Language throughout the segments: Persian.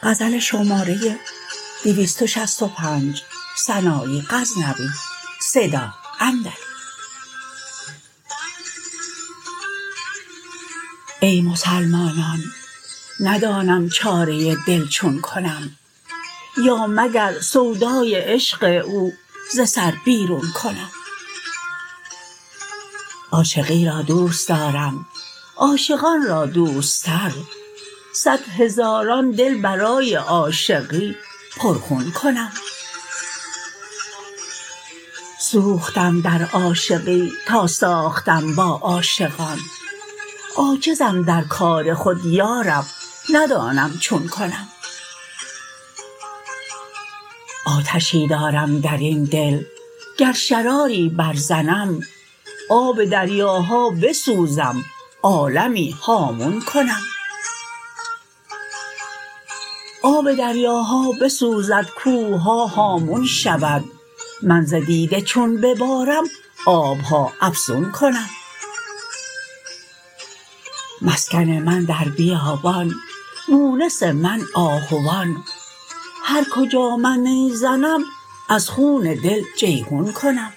ای مسلمانان ندانم چاره دل چون کنم یا مگر سودای عشق او ز سر بیرون کنم عاشقی را دوست دارم عاشقان را دوست تر صد هزاران دل برای عاشقی پرخون کنم سوختم در عاشقی تا ساختم با عاشقان عاجزم در کار خود یا رب ندانم چون کنم آتشی دارم در این دل گر شراری برزنم آب دریاها بسوزم عالمی هامون کنم آب دریاها بسوزد کوه ها هامون شود من ز دیده چون ببارم آب ها افزون کنم مسکن من در بیابان مونس من آهوان هر کجا من نی زنم از خون دل جیحون کنم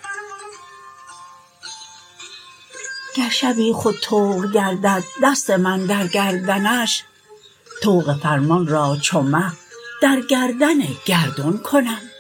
گر شبی خود طوق گردد دست من در گردنش طوق فرمان را چو مه در گردن گردون کنم